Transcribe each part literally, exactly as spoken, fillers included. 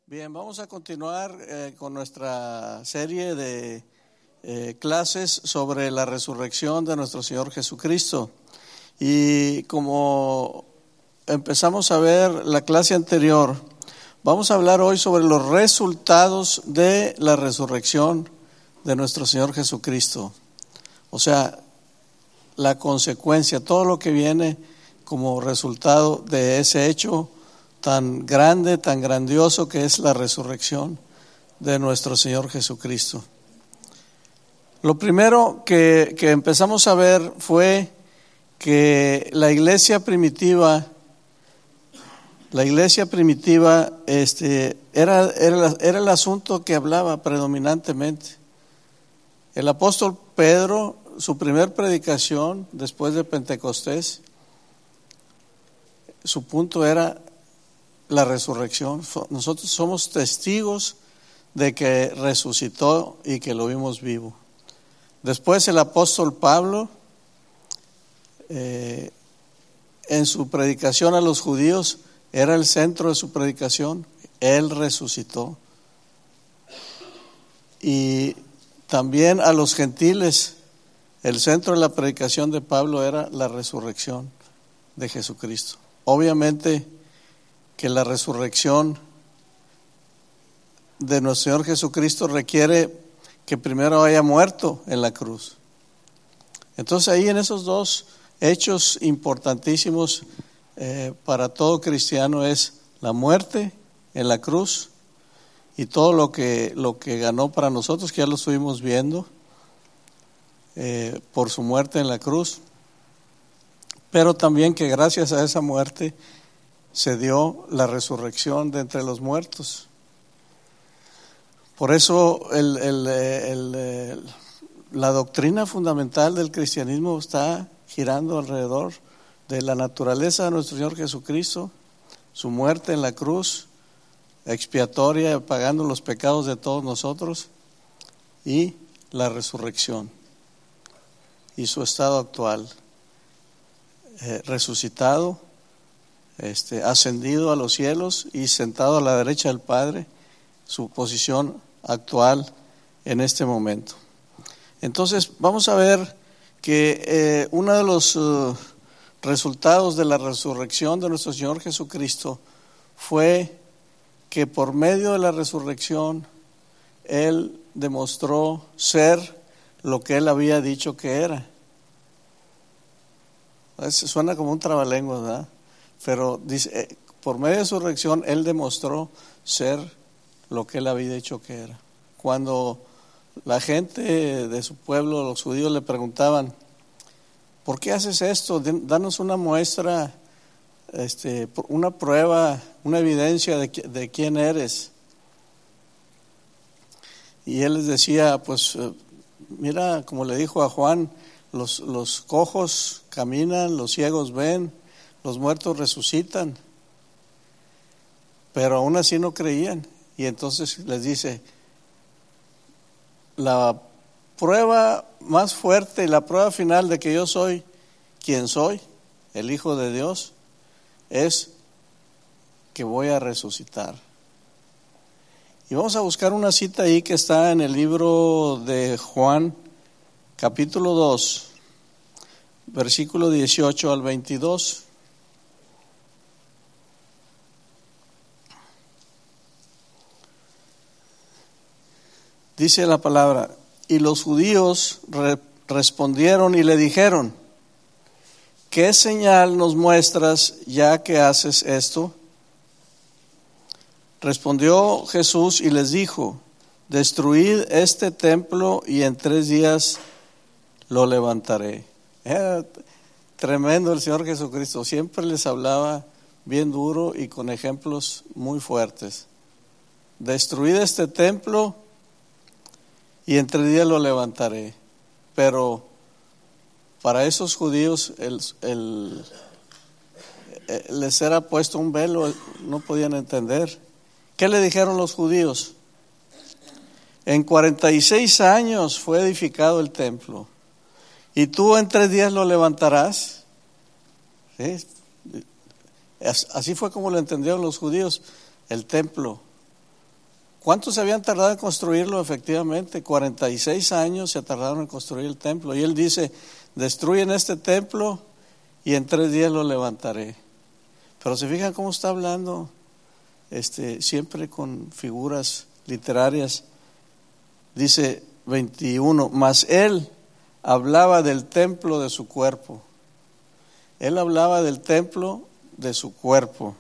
Bien, vamos a continuar eh, con nuestra serie de eh, clases sobre la resurrección de nuestro Señor Jesucristo. Y como empezamos a ver la clase anterior, vamos a hablar hoy sobre los resultados de la resurrección de nuestro Señor Jesucristo. O sea, la consecuencia, todo lo que viene como resultado de ese hecho tan grande, tan grandioso que es la resurrección de nuestro Señor Jesucristo. Lo primero que, que empezamos a ver fue que la iglesia primitiva, la iglesia primitiva este, era, era, era el asunto que hablaba predominantemente. El apóstol Pedro, su primer predicación después de Pentecostés, su punto era la resurrección. Nosotros somos testigos de que resucitó y que lo vimos vivo. Después el apóstol Pablo, eh, en su predicación a los judíos, era el centro de su predicación. Él resucitó. Y también a los gentiles, el centro de la predicación de Pablo era la resurrección de Jesucristo. Obviamente que la resurrección de nuestro Señor Jesucristo requiere que primero haya muerto en la cruz. Entonces ahí en esos dos hechos importantísimos eh, para todo cristiano es la muerte en la cruz y todo lo que, lo que ganó para nosotros, que ya lo estuvimos viendo eh, por su muerte en la cruz, pero también que gracias a esa muerte se dio la resurrección de entre los muertos. Por eso el, el, el, el, la doctrina fundamental del cristianismo está girando alrededor de la naturaleza de nuestro Señor Jesucristo, su muerte en la cruz, expiatoria, pagando los pecados de todos nosotros, y la resurrección y su estado actual, eh, resucitado, Este, ascendido a los cielos y sentado a la derecha del Padre, su posición actual en este momento. Entonces vamos a ver que eh, uno de los uh, resultados de la resurrección de nuestro Señor Jesucristo fue que por medio de la resurrección Él demostró ser lo que Él había dicho que era. Suena como un trabalenguas, ¿verdad? Pero dice, por medio de su resurrección, Él demostró ser lo que Él había dicho que era. Cuando la gente de su pueblo, los judíos, le preguntaban, ¿por qué haces esto? Danos una muestra, este, una prueba, una evidencia de, de quién eres. Y Él les decía, pues, mira, como le dijo a Juan, los, los cojos caminan, los ciegos ven, los muertos resucitan, pero aún así no creían. Y entonces les dice, la prueba más fuerte y la prueba final de que yo soy quien soy, el Hijo de Dios, es que voy a resucitar. Y vamos a buscar una cita ahí que está en el libro de Juan, capítulo dos, versículo dieciocho al veintidós. Dice la palabra, y los judíos re- respondieron y le dijeron, ¿qué señal nos muestras ya que haces esto? Respondió Jesús y les dijo, destruid este templo y en tres días lo levantaré. Era tremendo el Señor Jesucristo, siempre les hablaba bien duro y con ejemplos muy fuertes. Destruid este templo y en tres días lo levantaré. Pero para esos judíos el, el, el, les era puesto un velo, no podían entender. ¿Qué le dijeron los judíos? En cuarenta y seis años fue edificado el templo, y tú en tres días lo levantarás. ¿Sí? Así fue como lo entendieron los judíos, el templo. ¿Cuántos se habían tardado en construirlo? Efectivamente, cuarenta y seis años se tardaron en construir el templo. Y él dice, destruyen este templo y en tres días lo levantaré. Pero se fijan cómo está hablando, este, siempre con figuras literarias. Dice veintiuno, mas él hablaba del templo de su cuerpo. Él hablaba del templo de su cuerpo.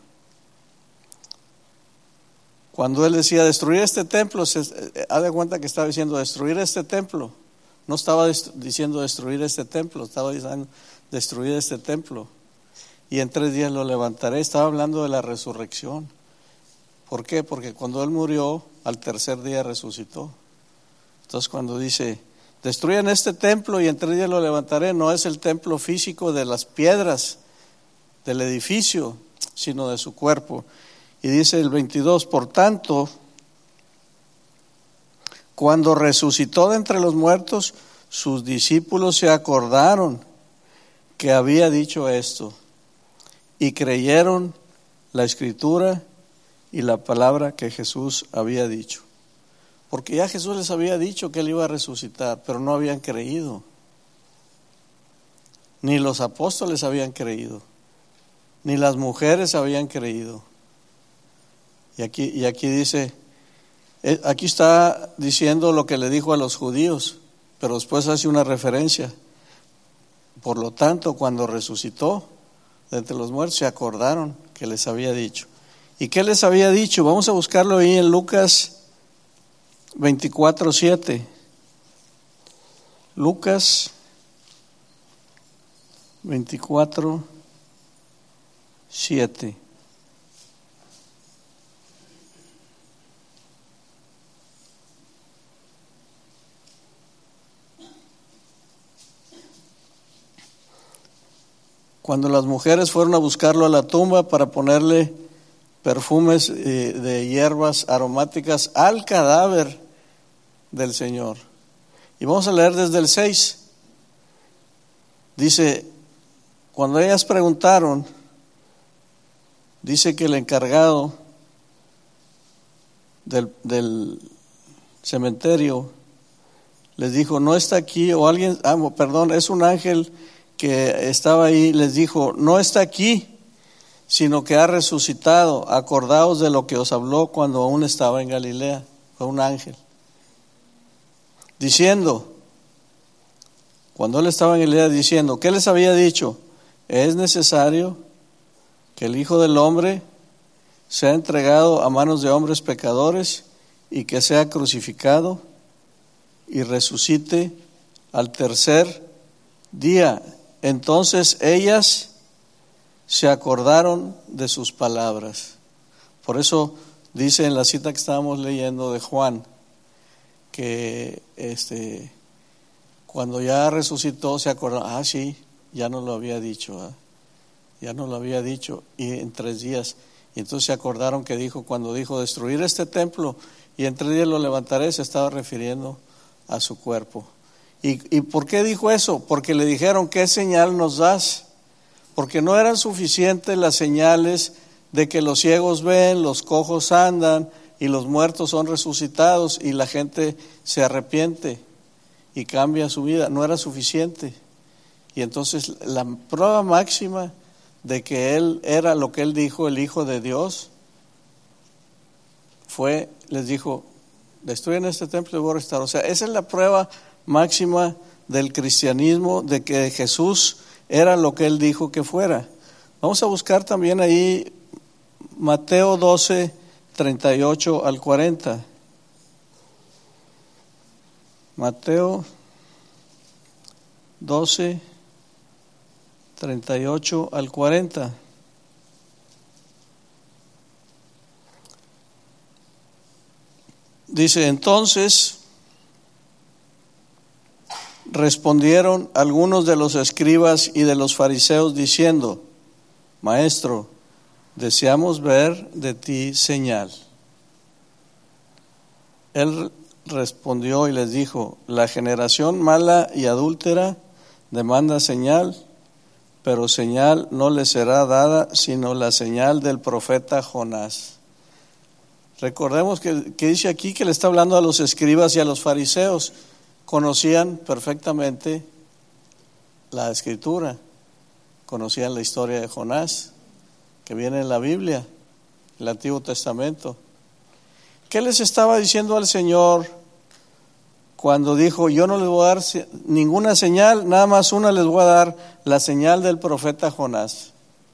Cuando él decía destruir este templo, se eh, ha de cuenta que estaba diciendo destruir este templo. No estaba dest- diciendo destruir este templo, estaba diciendo destruir este templo. Y en tres días lo levantaré. Estaba hablando de la resurrección. ¿Por qué? Porque cuando él murió, al tercer día resucitó. Entonces cuando dice, destruyan este templo y en tres días lo levantaré, no es el templo físico de las piedras del edificio, sino de su cuerpo. Y dice el veintidós, por tanto, cuando resucitó de entre los muertos, sus discípulos se acordaron que había dicho esto y creyeron la escritura y la palabra que Jesús había dicho. Porque ya Jesús les había dicho que él iba a resucitar, pero no habían creído. Ni los apóstoles habían creído, ni las mujeres habían creído. Y aquí, y aquí dice, aquí está diciendo lo que le dijo a los judíos, pero después hace una referencia. Por lo tanto, cuando resucitó de entre los muertos, se acordaron que les había dicho. ¿Y qué les había dicho? Vamos a buscarlo ahí en Lucas veinticuatro siete. Lucas veinticuatro siete. Cuando las mujeres fueron a buscarlo a la tumba para ponerle perfumes eh, de hierbas aromáticas al cadáver del Señor. Y vamos a leer desde el seis. Dice, cuando ellas preguntaron, dice que el encargado del, del cementerio les dijo, no está aquí, o alguien, ah, perdón, es un ángel que estaba ahí, les dijo, no está aquí, sino que ha resucitado. Acordaos de lo que os habló cuando aún estaba en Galilea. Fue un ángel. Diciendo, cuando él estaba en Galilea, diciendo, ¿qué les había dicho? Es necesario que el Hijo del Hombre sea entregado a manos de hombres pecadores y que sea crucificado y resucite al tercer día. Entonces ellas se acordaron de sus palabras. Por eso dice en la cita que estábamos leyendo de Juan, que este, cuando ya resucitó se acordaron, ah sí, ya nos lo había dicho, ¿eh? ya nos lo había dicho, y en tres días. Y entonces se acordaron que dijo, cuando dijo destruir este templo y en tres días lo levantaré, se estaba refiriendo a su cuerpo. ¿Y, y por qué dijo eso? Porque le dijeron, ¿qué señal nos das? Porque no eran suficientes las señales de que los ciegos ven, los cojos andan y los muertos son resucitados y la gente se arrepiente y cambia su vida. No era suficiente. Y entonces la prueba máxima de que él era lo que él dijo, el Hijo de Dios, fue, les dijo, destruyen este templo y voy a restaurar. O sea, esa es la prueba máxima del cristianismo, de que Jesús era lo que él dijo que fuera. Vamos a buscar también ahí Mateo doce, treinta y ocho al cuarenta. Mateo doce, treinta y ocho al cuarenta. Dice, entonces respondieron algunos de los escribas y de los fariseos diciendo, Maestro, deseamos ver de ti señal. Él respondió y les dijo, la generación mala y adúltera demanda señal, pero señal no le será dada sino la señal del profeta Jonás. Recordemos que, que dice aquí que le está hablando a los escribas y a los fariseos. Conocían perfectamente la Escritura, conocían la historia de Jonás, que viene en la Biblia, el Antiguo Testamento. ¿Qué les estaba diciendo al Señor cuando dijo: yo no les voy a dar ninguna señal, nada más una les voy a dar, la señal del profeta Jonás?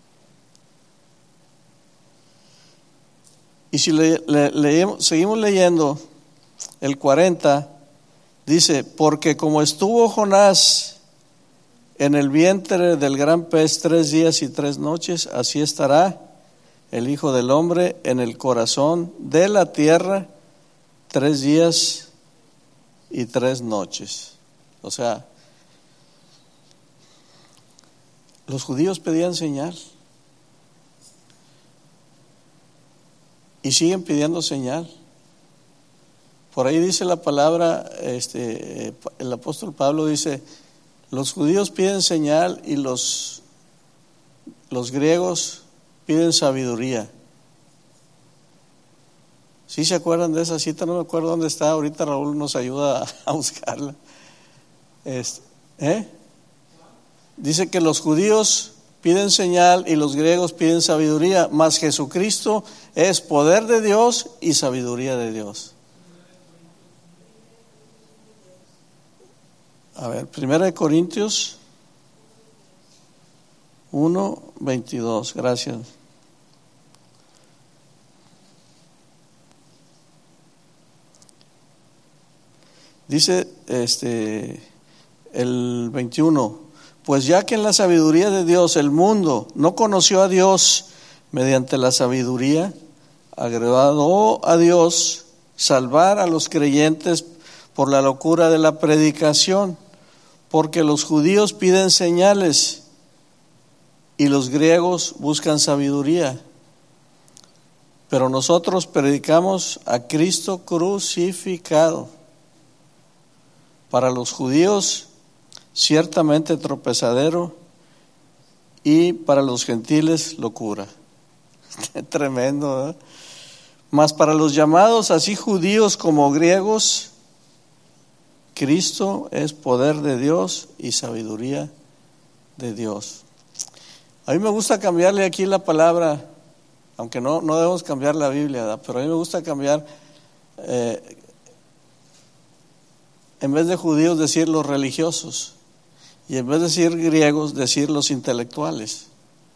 Y si le, le, leemos, seguimos leyendo el cuarenta, dice: porque como estuvo Jonás en el vientre del gran pez tres días y tres noches, así estará el Hijo del Hombre en el corazón de la tierra tres días y tres noches. O sea, los judíos pedían señal y siguen pidiendo señal. Por ahí dice la palabra, este, el apóstol Pablo dice: los judíos piden señal y los, los griegos piden sabiduría. ¿Sí se acuerdan de esa cita? No me acuerdo dónde está. Ahorita Raúl nos ayuda a, a buscarla. Este, ¿eh? Dice que los judíos piden señal y los griegos piden sabiduría, mas Jesucristo es poder de Dios y sabiduría de Dios. A ver, Primera de Corintios uno, veintidós, gracias. Dice este el veintiuno: pues ya que en la sabiduría de Dios el mundo no conoció a Dios mediante la sabiduría, agradó a Dios salvar a los creyentes por la locura de la predicación, porque los judíos piden señales y los griegos buscan sabiduría. Pero nosotros predicamos a Cristo crucificado, para los judíos ciertamente tropezadero y para los gentiles locura. Tremendo, ¿eh? Mas para los llamados, así judíos como griegos, Cristo es poder de Dios y sabiduría de Dios. A mí me gusta cambiarle aquí la palabra, aunque no, no debemos cambiar la Biblia, ¿verdad? Pero a mí me gusta cambiar, eh, en vez de judíos decir los religiosos, y en vez de decir griegos decir los intelectuales,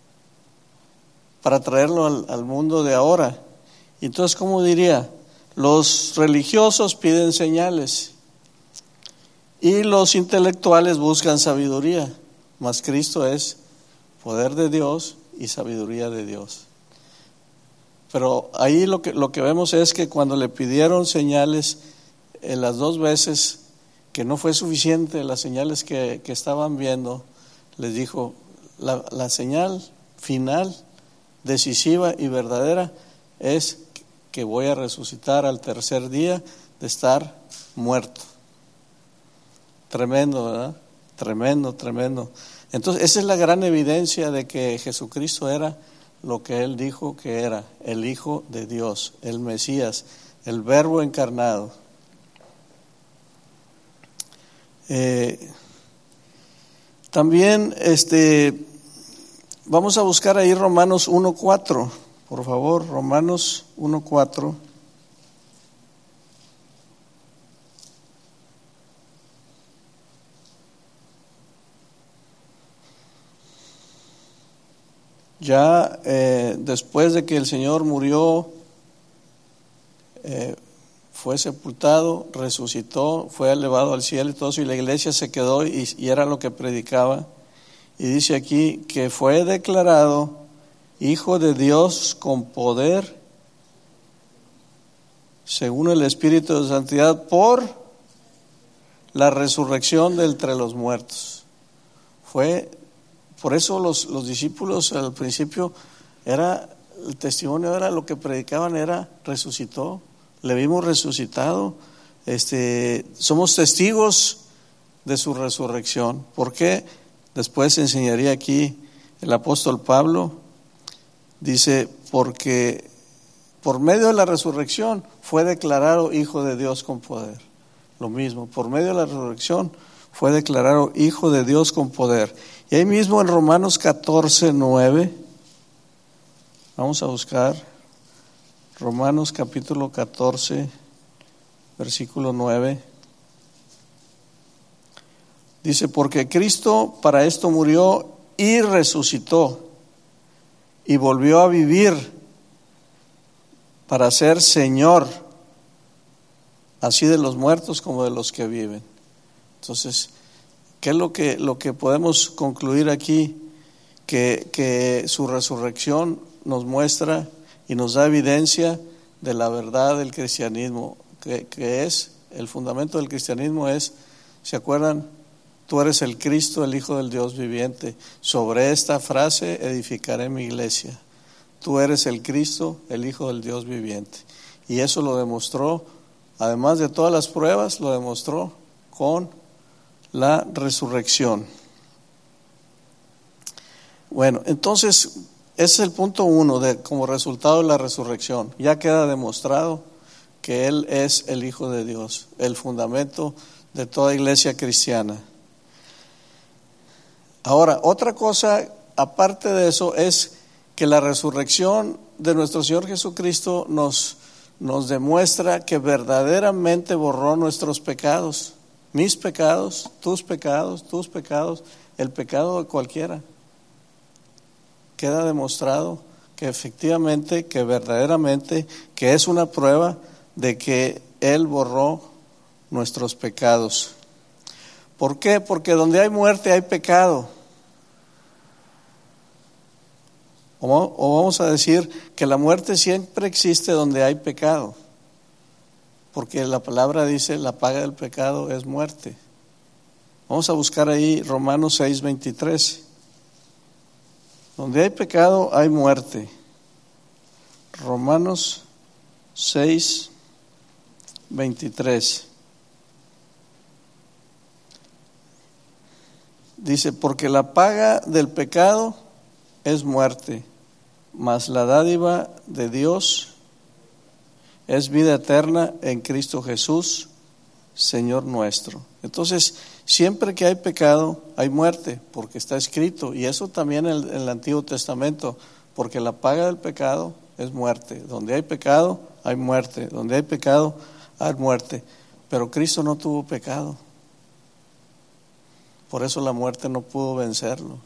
para traerlo al, al mundo de ahora. Entonces, ¿cómo diría? Los religiosos piden señales y los intelectuales buscan sabiduría, mas Cristo es poder de Dios y sabiduría de Dios. Pero ahí lo que, lo que vemos es que cuando le pidieron señales, en las dos veces que no fue suficiente las señales que, que estaban viendo, les dijo: la, la señal final, decisiva y verdadera es que voy a resucitar al tercer día de estar muerto. Tremendo, ¿verdad? Tremendo, tremendo. Entonces, esa es la gran evidencia de que Jesucristo era lo que Él dijo que era, el Hijo de Dios, el Mesías, el Verbo encarnado. Eh, también este, vamos a buscar ahí Romanos uno cuatro, por favor, Romanos uno cuatro. Ya eh, después de que el Señor murió, eh, fue sepultado, resucitó, fue elevado al cielo y todo eso, y la iglesia se quedó y, y era lo que predicaba. Y dice aquí que fue declarado Hijo de Dios con poder, según el Espíritu de Santidad, por la resurrección de entre los muertos. Fue Por eso los, los discípulos al principio, era el testimonio era lo que predicaban, era resucitó, le vimos resucitado, este, somos testigos de su resurrección. ¿Por qué? Después enseñaría aquí el apóstol Pablo, dice: porque por medio de la resurrección fue declarado hijo de Dios con poder. Lo mismo, por medio de la resurrección fue declarado hijo de Dios con poder. Y ahí mismo en Romanos catorce, nueve, vamos a buscar Romanos capítulo catorce, versículo nueve. Dice, porque Cristo para esto murió y resucitó y volvió a vivir para ser Señor, así de los muertos como de los que viven. Entonces, ¿qué es lo que, lo que podemos concluir aquí? Que, que su resurrección nos muestra y nos da evidencia de la verdad del cristianismo, que, que es, el fundamento del cristianismo es, ¿se acuerdan? Tú eres el Cristo, el Hijo del Dios viviente. Sobre esta frase edificaré mi iglesia. Tú eres el Cristo, el Hijo del Dios viviente. Y eso lo demostró, además de todas las pruebas, lo demostró con la resurrección. Bueno, entonces, ese es el punto uno, de como resultado de la resurrección. Ya queda demostrado que Él es el Hijo de Dios, el fundamento de toda iglesia cristiana. Ahora, otra cosa, aparte de eso, es que la resurrección de nuestro Señor Jesucristo nos, nos demuestra que verdaderamente borró nuestros pecados, mis pecados, tus pecados, tus pecados, el pecado de cualquiera. Queda demostrado que efectivamente, que verdaderamente, que es una prueba de que Él borró nuestros pecados. ¿Por qué? Porque donde hay muerte hay pecado. O, o vamos a decir que la muerte siempre existe donde hay pecado. Porque la palabra dice, la paga del pecado es muerte. Vamos a buscar ahí Romanos seis, veintitrés. Donde hay pecado hay muerte. Romanos seis, veintitrés. Dice, porque la paga del pecado es muerte, mas la dádiva de Dios es vida eterna en Cristo Jesús, Señor nuestro. Entonces, siempre que hay pecado, hay muerte, porque está escrito, y eso también en el, en el Antiguo Testamento, porque la paga del pecado es muerte. Donde hay pecado, hay muerte. Donde hay pecado, hay muerte. Pero Cristo no tuvo pecado. Por eso la muerte no pudo vencerlo.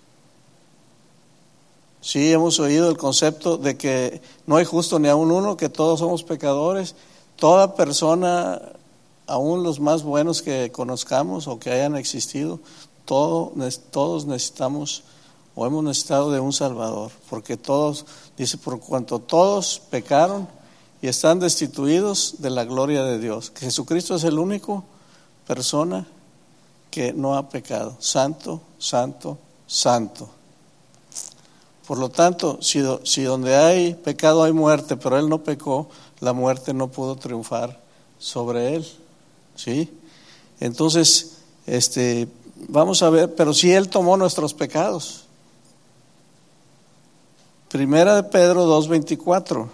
Sí, hemos oído el concepto de que no hay justo ni aun uno, que todos somos pecadores. Toda persona, aun los más buenos que conozcamos o que hayan existido, todo, todos necesitamos o hemos necesitado de un Salvador. Porque todos, dice, por cuanto todos pecaron y están destituidos de la gloria de Dios. Que Jesucristo es el único persona que no ha pecado. Santo, santo, santo. Por lo tanto, si, si donde hay pecado hay muerte, pero Él no pecó, la muerte no pudo triunfar sobre Él. ¿Sí? Entonces, este, vamos a ver, pero sí Él tomó nuestros pecados. Primera de Pedro dos, veinticuatro.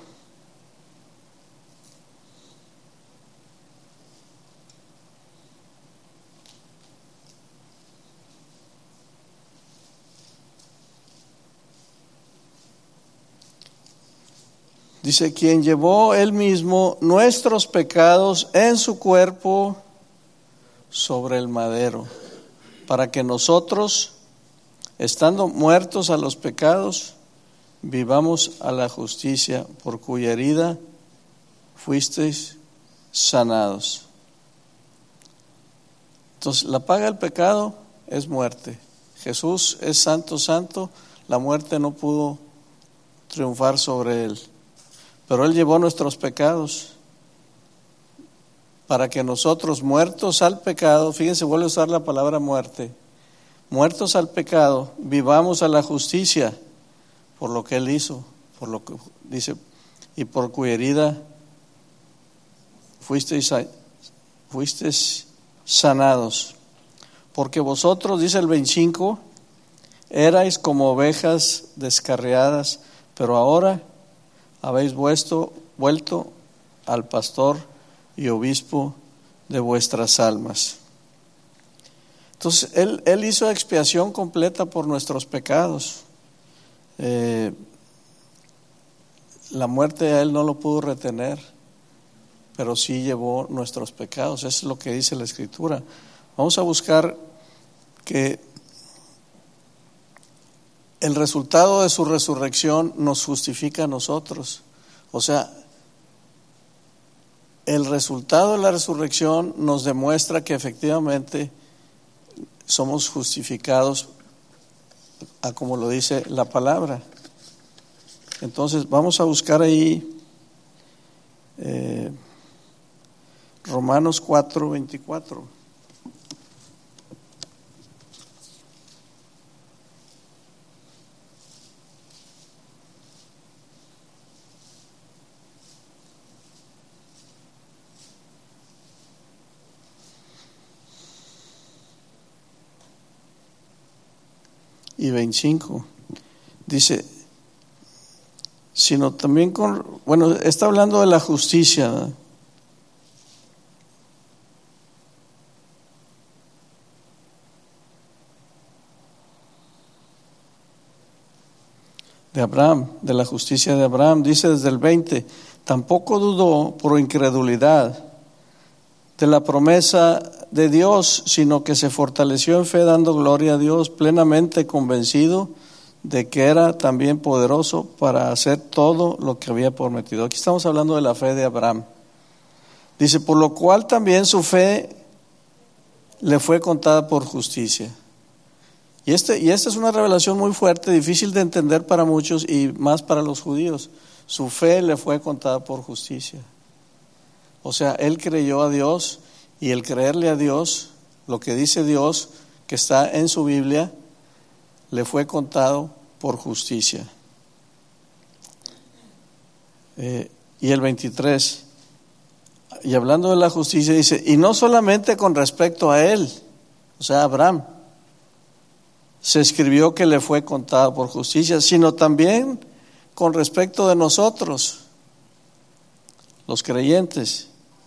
Dice, quien llevó Él mismo nuestros pecados en su cuerpo sobre el madero, para que nosotros, estando muertos a los pecados, vivamos a la justicia, por cuya herida fuisteis sanados. Entonces, la paga del pecado es muerte. Jesús es santo, santo, la muerte no pudo triunfar sobre Él. Pero Él llevó nuestros pecados para que nosotros, muertos al pecado, fíjense, vuelve a usar la palabra muerte, muertos al pecado, vivamos a la justicia por lo que Él hizo, por lo que dice, y por cuya herida fuisteis, fuisteis sanados. Porque vosotros, dice el veinticinco, erais como ovejas descarriadas, pero ahora habéis vuesto, vuelto al pastor y obispo de vuestras almas. Entonces, Él, él hizo expiación completa por nuestros pecados. Eh, la muerte a Él no lo pudo retener, pero sí llevó nuestros pecados. Eso es lo que dice la Escritura. Vamos a buscar que el resultado de su resurrección nos justifica a nosotros. O sea, el resultado de la resurrección nos demuestra que efectivamente somos justificados a como lo dice la palabra. Entonces vamos a buscar ahí eh, Romanos cuatro veinticuatro. Y veinticinco, dice, sino también con, bueno, está hablando de la justicia, ¿verdad? De Abraham, de la justicia de Abraham, dice desde el veinte, tampoco dudó por incredulidad de la promesa de Dios, sino que se fortaleció en fe dando gloria a Dios, plenamente convencido de que era también poderoso para hacer todo lo que había prometido. Aquí estamos hablando de la fe de Abraham. Dice, por lo cual también su fe le fue contada por justicia. Y, este, y esta es una revelación muy fuerte, difícil de entender para muchos y más para los judíos. Su fe le fue contada por justicia. O sea, él creyó a Dios, y el creerle a Dios, lo que dice Dios, que está en su Biblia, le fue contado por justicia. Eh, y el veintitrés, y hablando de la justicia, dice, y no solamente con respecto a él, o sea, Abraham, se escribió que le fue contado por justicia, sino también con respecto de nosotros, los creyentes,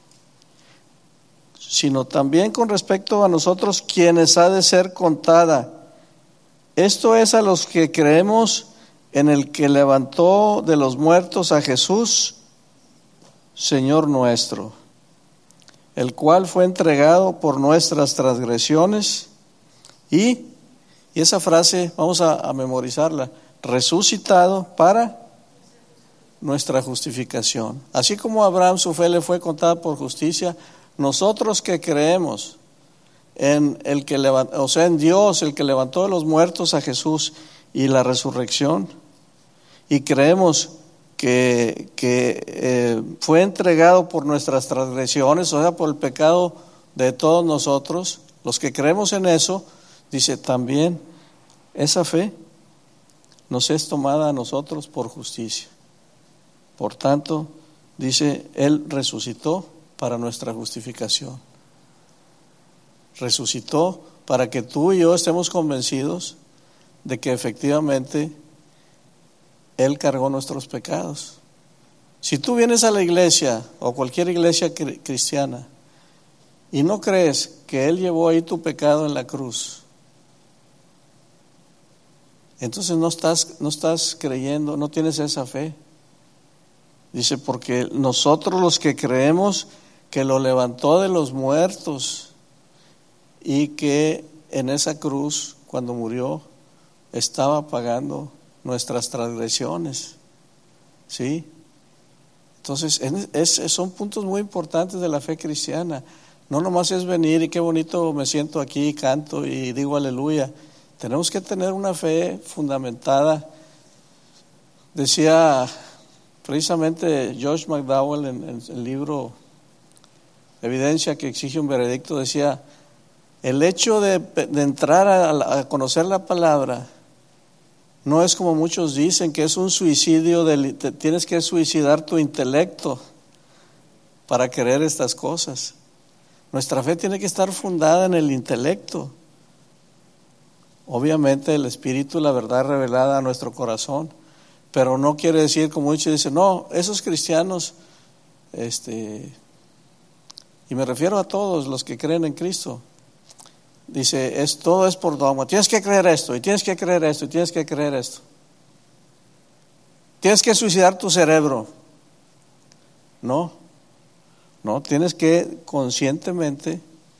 sino también con respecto a nosotros, quienes ha de ser contada. Esto es a los que creemos en el que levantó de los muertos a Jesús, Señor nuestro, el cual fue entregado por nuestras transgresiones y, y esa frase vamos a, a memorizarla, resucitado para nuestra justificación. Así como a Abraham su fe le fue contada por justicia, nosotros que creemos en el que levantó, o sea, en Dios, el que levantó de los muertos a Jesús y la resurrección, y creemos que, que eh, fue entregado por nuestras transgresiones, o sea, por el pecado de todos nosotros, los que creemos en eso, dice también, esa fe nos es tomada a nosotros por justicia. Por tanto, dice, Él resucitó para nuestra justificación. Resucitó para que tú y yo estemos convencidos de que efectivamente Él cargó nuestros pecados. Si tú vienes a la iglesia o cualquier iglesia cristiana y no crees que Él llevó ahí tu pecado en la cruz, entonces no estás, no estás creyendo, no tienes esa fe. Dice, porque nosotros los que creemos que lo levantó de los muertos y que en esa cruz, cuando murió, estaba pagando nuestras transgresiones, ¿sí? Entonces, es, son puntos muy importantes de la fe cristiana. No nomás es venir y qué bonito me siento aquí, canto y digo aleluya. Tenemos que tener una fe fundamentada. Decía precisamente Josh McDowell en, en el libro Evidencia que exige un veredicto, decía, el hecho de, de entrar a, a conocer la palabra no es como muchos dicen, que es un suicidio, de, te, tienes que suicidar tu intelecto para creer estas cosas. Nuestra fe tiene que estar fundada en el intelecto. Obviamente el Espíritu, la verdad revelada a nuestro corazón, pero no quiere decir, como muchos dicen, no, esos cristianos, este, y me refiero a todos los que creen en Cristo, dice, es, todo es por dogma, tienes que creer esto, y tienes que creer esto, y tienes que creer esto. Tienes que suicidar tu cerebro. No, no, tienes que conscientemente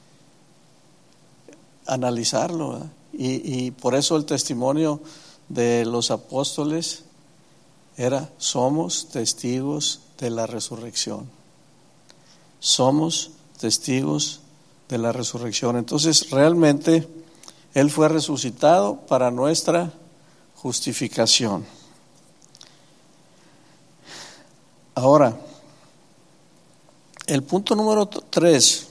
analizarlo, ¿verdad? Y, y por eso el testimonio de los apóstoles era: somos testigos de la resurrección. Somos testigos de la resurrección. Entonces, realmente, Él fue resucitado para nuestra justificación. Ahora, el punto número tres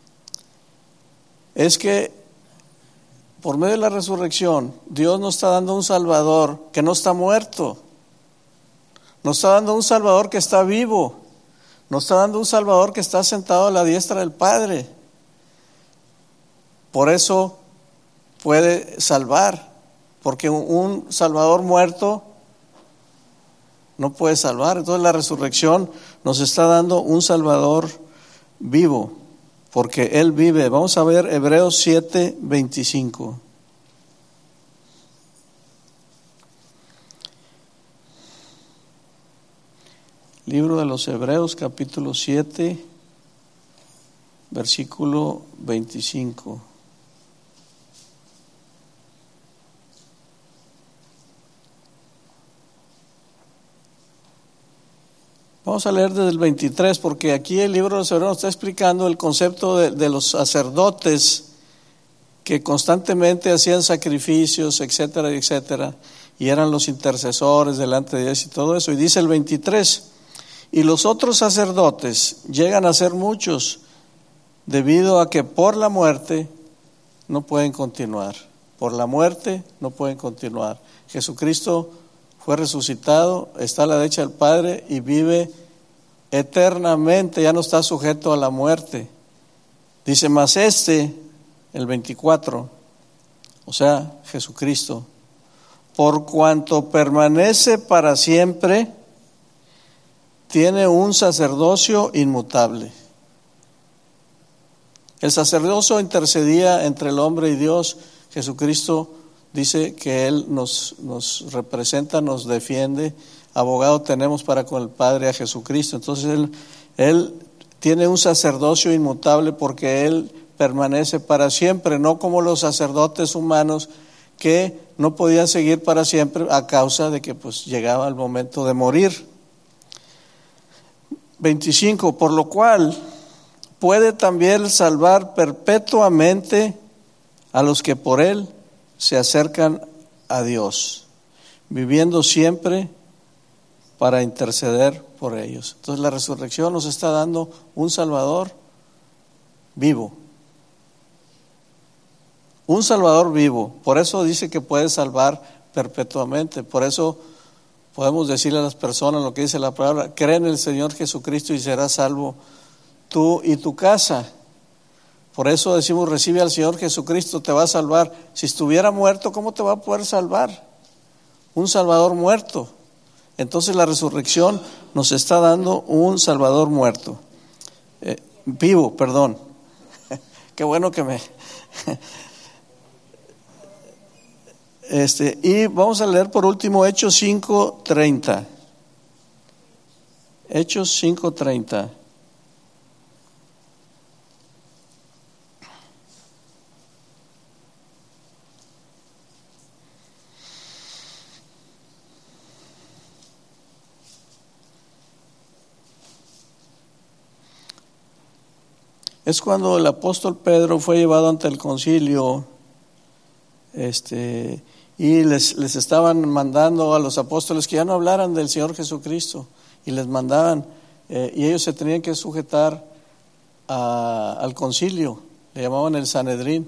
es que por medio de la resurrección, Dios nos está dando un Salvador que no está muerto. Nos está dando un Salvador que está vivo. Nos está dando un Salvador que está sentado a la diestra del Padre. Por eso puede salvar, porque un Salvador muerto no puede salvar. Entonces la resurrección nos está dando un Salvador vivo, porque Él vive. Vamos a ver Hebreos siete veinticinco. Libro de los Hebreos, capítulo siete, versículo veinticinco. Vamos a leer desde el veintitrés, porque aquí el libro de los Hebreos está explicando el concepto de, de los sacerdotes que constantemente hacían sacrificios, etcétera, etcétera, y eran los intercesores delante de Dios y todo eso. Y dice el veintitrés: y los otros sacerdotes llegan a ser muchos, debido a que por la muerte no pueden continuar. Por la muerte no pueden continuar. Jesucristo fue resucitado, está a la derecha del Padre y vive eternamente, ya no está sujeto a la muerte. Dice, mas este, el veinticuatro, o sea, Jesucristo, por cuanto permanece para siempre, tiene un sacerdocio inmutable. El sacerdocio intercedía entre el hombre y Dios. Jesucristo dice que Él nos, nos representa, nos defiende. Abogado tenemos para con el Padre a Jesucristo. Entonces Él, Él tiene un sacerdocio inmutable porque Él permanece para siempre, no como los sacerdotes humanos que no podían seguir para siempre a causa de que pues llegaba el momento de morir. veinticinco, por lo cual puede también salvar perpetuamente a los que por Él se acercan a Dios, viviendo siempre para interceder por ellos. Entonces la resurrección nos está dando un Salvador vivo. Un Salvador vivo. Por eso dice que puede salvar perpetuamente. Por eso podemos decirle a las personas lo que dice la palabra: cree en el Señor Jesucristo y serás salvo tú y tu casa. Por eso decimos, recibe al Señor Jesucristo, te va a salvar. Si estuviera muerto, ¿cómo te va a poder salvar? Un Salvador muerto. Entonces la resurrección nos está dando un Salvador muerto. Eh, vivo, perdón. Qué bueno que me... Este, y vamos a leer por último Hechos cinco treinta. Hechos cinco treinta. Es cuando el apóstol Pedro fue llevado ante el concilio, este, y les, les estaban mandando a los apóstoles que ya no hablaran del Señor Jesucristo, y les mandaban, eh, y ellos se tenían que sujetar a, al concilio, le llamaban el Sanedrín,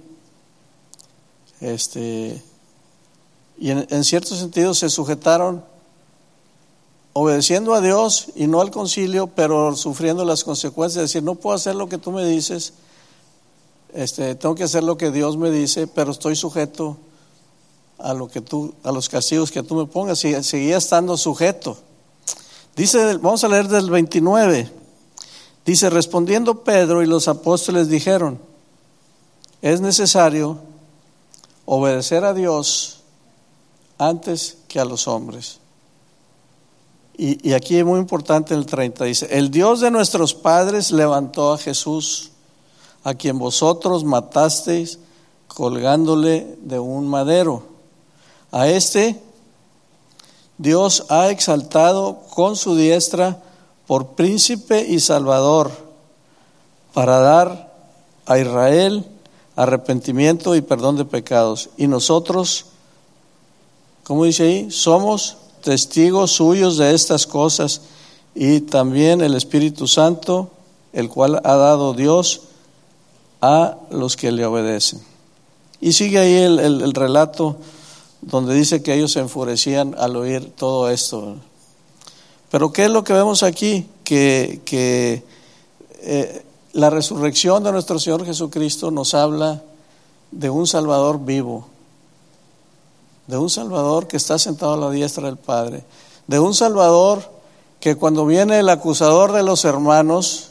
este, y en, en cierto sentido se sujetaron obedeciendo a Dios y no al concilio, pero sufriendo las consecuencias de decir, no puedo hacer lo que tú me dices, este, tengo que hacer lo que Dios me dice, pero estoy sujeto a lo que tú, a los castigos que tú me pongas, y seguía estando sujeto. Dice, vamos a leer del veintinueve. Dice, respondiendo Pedro y los apóstoles dijeron: es necesario obedecer a Dios antes que a los hombres. Y, y aquí es muy importante el treinta, dice: el Dios de nuestros padres levantó a Jesús, a quien vosotros matasteis colgándole de un madero. A este Dios ha exaltado con su diestra por príncipe y salvador, para dar a Israel arrepentimiento y perdón de pecados. Y nosotros, ¿cómo dice ahí? Somos testigos suyos de estas cosas, y también el Espíritu Santo, el cual ha dado Dios a los que le obedecen. Y sigue ahí el, el, el relato donde dice que ellos se enfurecían al oír todo esto. Pero ¿qué es lo que vemos aquí? Que, que eh, la resurrección de nuestro Señor Jesucristo nos habla de un Salvador vivo, de un Salvador que está sentado a la diestra del Padre, de un Salvador que cuando viene el acusador de los hermanos,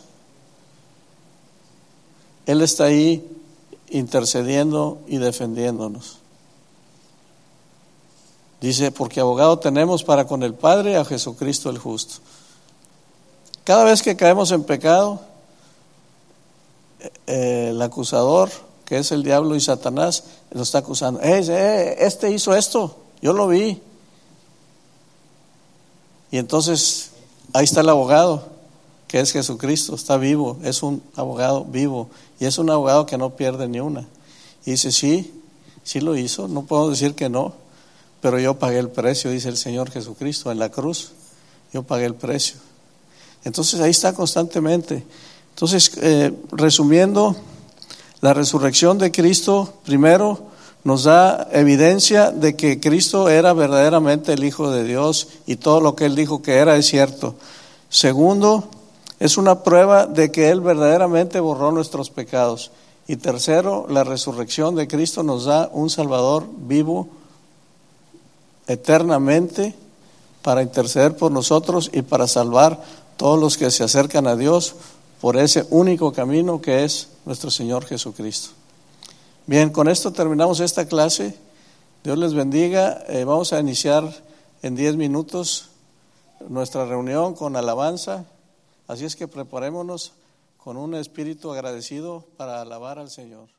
Él está ahí intercediendo y defendiéndonos. Dice, porque abogado tenemos para con el Padre, a Jesucristo el justo. Cada vez que caemos en pecado, eh, el acusador, que es el diablo y Satanás, nos está acusando. Eh, eh, este hizo esto, yo lo vi. Y entonces ahí está el abogado, que es Jesucristo, está vivo, es un abogado vivo, y es un abogado que no pierde ni una. Y dice, sí, sí lo hizo, no puedo decir que no, pero yo pagué el precio, dice el Señor Jesucristo, en la cruz, yo pagué el precio. Entonces ahí está constantemente. Entonces, eh, resumiendo, la resurrección de Cristo, primero, nos da evidencia de que Cristo era verdaderamente el Hijo de Dios, y todo lo que Él dijo que era es cierto. Segundo, es una prueba de que Él verdaderamente borró nuestros pecados. Y tercero, la resurrección de Cristo nos da un Salvador vivo eternamente para interceder por nosotros y para salvar todos los que se acercan a Dios por ese único camino que es nuestro Señor Jesucristo. Bien, con esto terminamos esta clase. Dios les bendiga. Eh, vamos a iniciar en diez minutos nuestra reunión con alabanza. Así es que preparémonos con un espíritu agradecido para alabar al Señor.